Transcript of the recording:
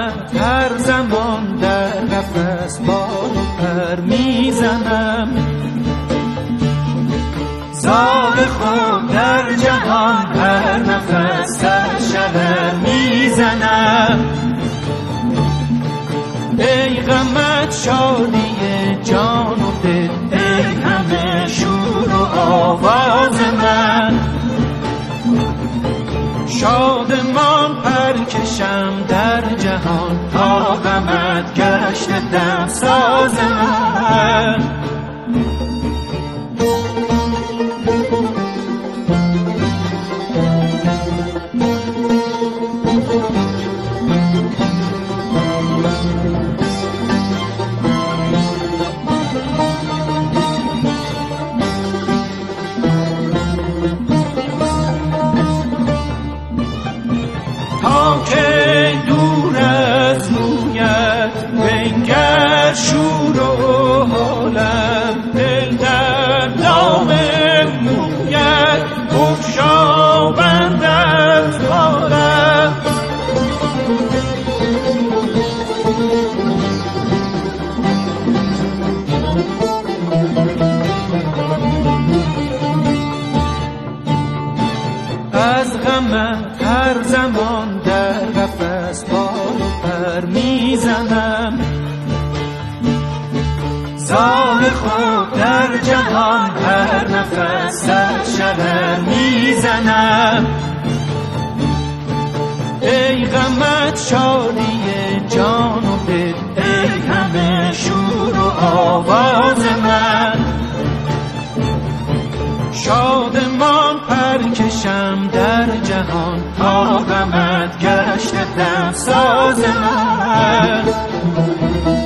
غمت هر زمان در قفس بال و پر میزنم. زال خود در جهان هر نفس در شهر میزنم. ای غمت شادی جان و دل، ای همه شور و آواز من. شادمان پر کشم در جهان تا غمت گشت دم ساز من. تا که دور از رویت بنگر شور و حالم، دل در دام مویت بگشا بند از حالم. از غمت هر زمان در قفس بال و پر میزنم. زال خود در جهان هر نفس در شهر میزنم. ای غمت شادی جان و دل، ای همه شور و آواز من. شادمان پر کشم در جهان تا غمت گشت دم ساز من.